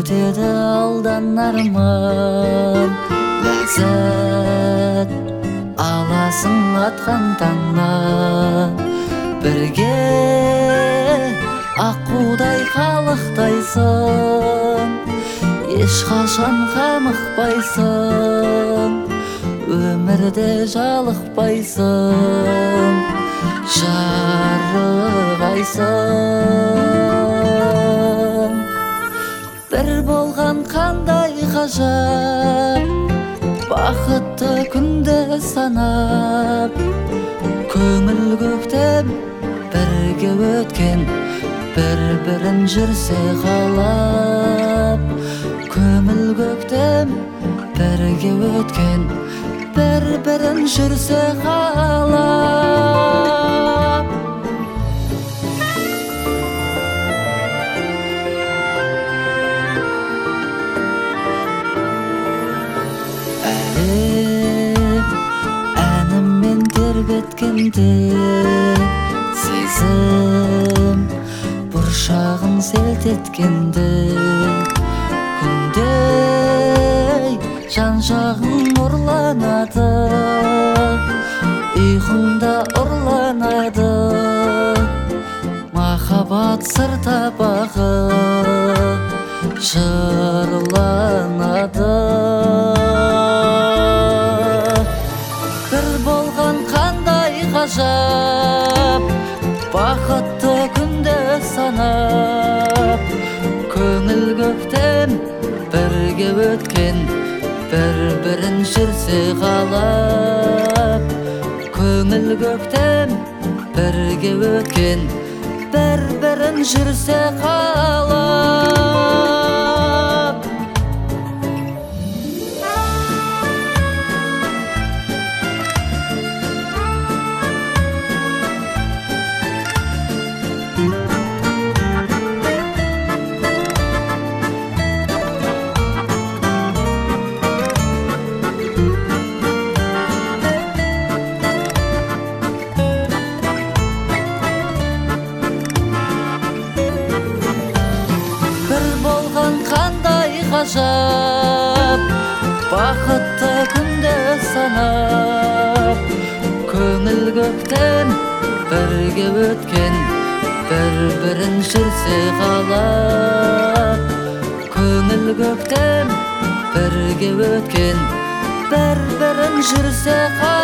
өтеді алдан арман, ләззат аласың атқан таңнан. Бірге аққудай қалықтайсың, ешқашан қамықпайсың, өмірде жалықпайсың, жарығайсың. Bir болған қандай ғажап, бақытты күнді санап, көңіл көктем бірге өткен, бір-бірін жүрсе қалап. Көңіл көктем бірге өткен, бір-бірін жүрсе қалап. Әлем әніммен тербеткенде, сезім бұршағын селт еткенде, күндей жан-жағың ұрланады, ұйқыңда ұрланады. Махаббат сыр табағы жырланады. Bir болған қандай ғажап, бақытты күнді санап, көңіл көктем бірге өткен, бір-бірін жүрсе қалап. Көңіл көктем бірге өткен, бір-бірін жүрсе қалап. Қандай ғажап, бақытты күнді санап, көңіл көктем бірге өткен, бір-бірін жүрсе қалап. Көңіл көктем бірге өткен, бір-бірін жүрсе қалап.